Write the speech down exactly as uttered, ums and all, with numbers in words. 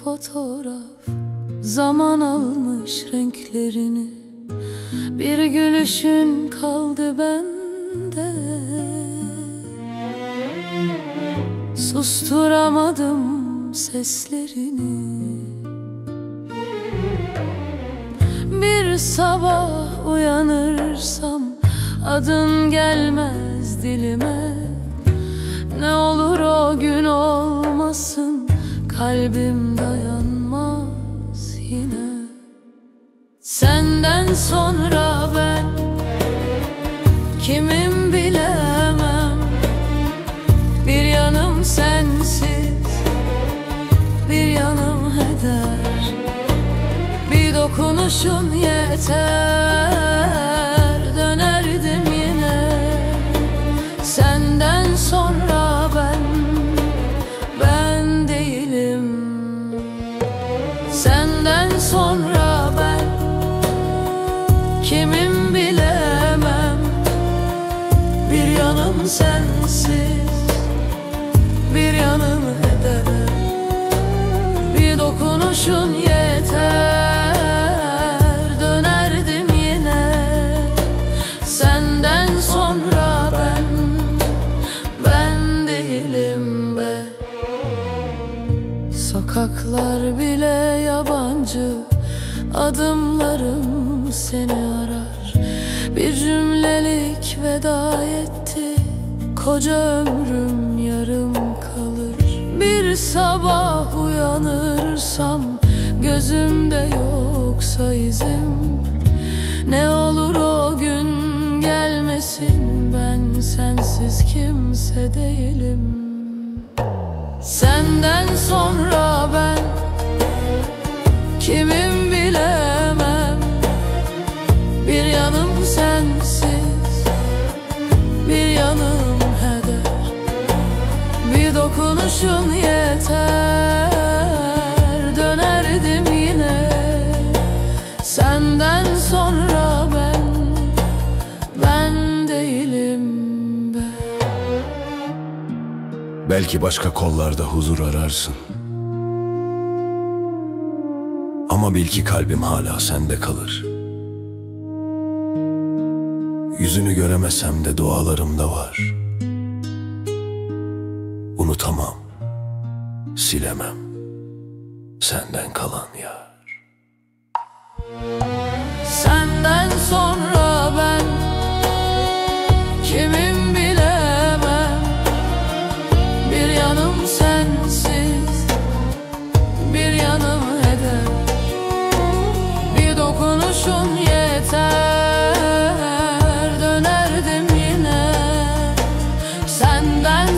fotoğraf zaman almış renklerini. Bir gülüşün kaldı bende, susturamadım seslerini. Bir sabah uyanırsam adın gelmez dilime. Ne olur o gün olmasın, kalbim dayanmaz yine. Senden sonra ben kimim bilemem. Bir yanım sensiz, bir yanım heder. Bir dokunuşun yeter, dönerdim yine. Senden sonra ben, ben değilim. Senden sonra ben kimim bilemem. Bir yanım sensiz, bir yanım heder. Bir dokunuşun yeter, dönerdim yine. Senden sonra ben, ben değilim be. Sokaklar bile yabancı, adımlarım seni arar. Bir cümlelik veda etti, koca ömrüm yarım kalır. Bir sabah uyanırsam gözümde yoksa izim. Ne olur o gün gelmesin, ben sensiz kimse değilim. Senden sonra ben kimim bilemem. Bir yanım sensiz, bir yanım heder. Bir dokunuşun yeter, dönerdim yine. Senden sonra ben, ben değilim be. Belki başka kollarda huzur ararsın, ama bil ki kalbim hala sende kalır. Yüzünü göremesem de dualarımda var. Unutamam, silemem senden kalan yar. Senden sonra ben kimim bilemem. Bir yanım sensiz, bir yanım heder. Bir dokunuşun yeter, dönerdim yine. Senden